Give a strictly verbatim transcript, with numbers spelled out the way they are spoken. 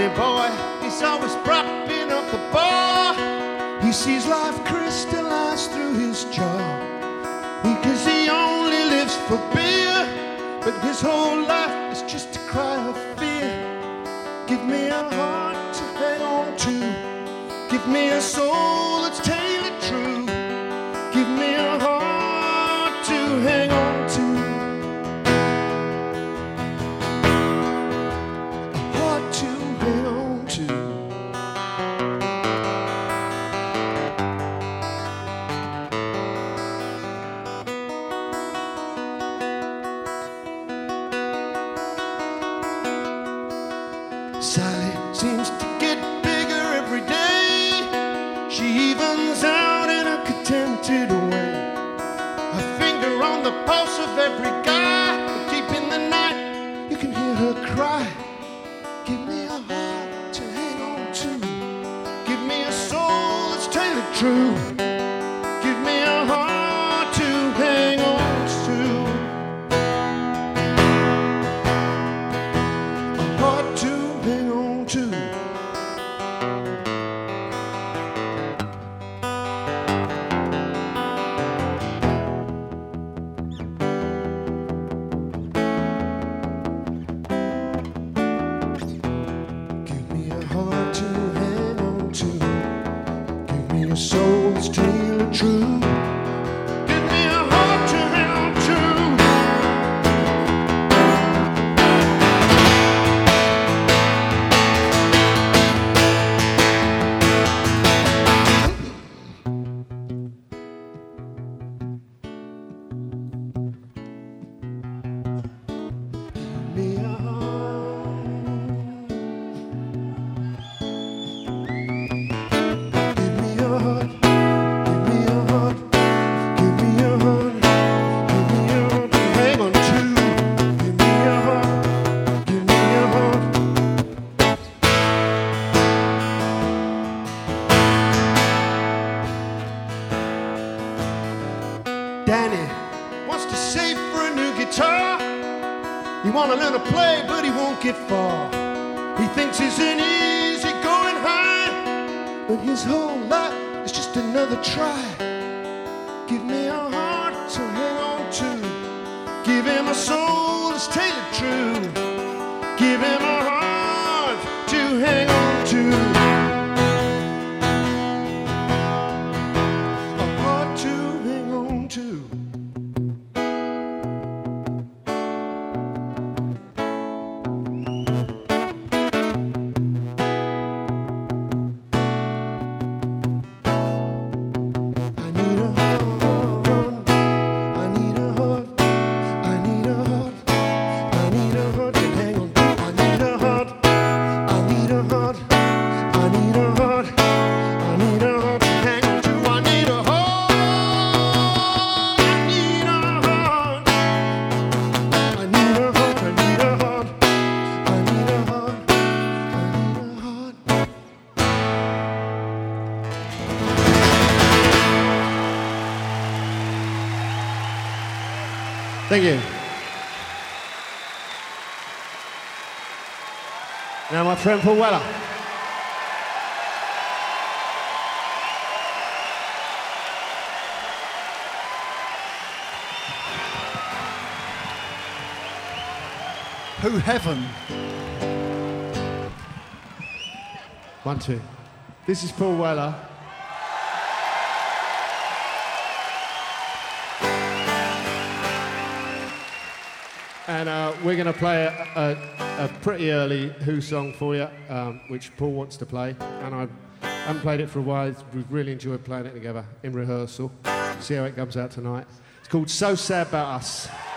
lonely boy, he's always propping up the bar. He sees life crystallize through his jaw, because he only lives for beer, but his whole life is just a cry of fear. Give me a heart to hang on to, give me a soul that's tailored true, give me a heart to hang on to. Sally seems to get bigger every day. She evens out in a contented way. Her finger on the pulse of every guy. Deep in the night, you can hear her cry. Give me a heart to hang on to, give me a soul that's tailored true, give me a heart to hang on to. A heart to hang on to. Give me a heart to hang on to, give me a soul that's tailored true, give me a heart to hang on to. Me a heart. Give me a heart. Give me a heart. Give me a heart. Give me a heart to hang on to. Give me a heart. Give me a heart. Danny wants to save for a new guitar. He wanna learn to play, but he won't get far. He thinks he's an easy going high, but his whole life is just another try. Give me a heart to hang on to, give him a soul that's tailored true, give him a heart to hang on to. A heart to hang on to. Thank you. Now my friend Paul Weller. Who heaven? One, two. This is Paul Weller. And uh, we're going to play a, a, a pretty early Who song for you, um, which Paul wants to play. And I haven't played it for a while. We've really enjoyed playing it together in rehearsal. See how it comes out tonight. It's called So Sad About Us.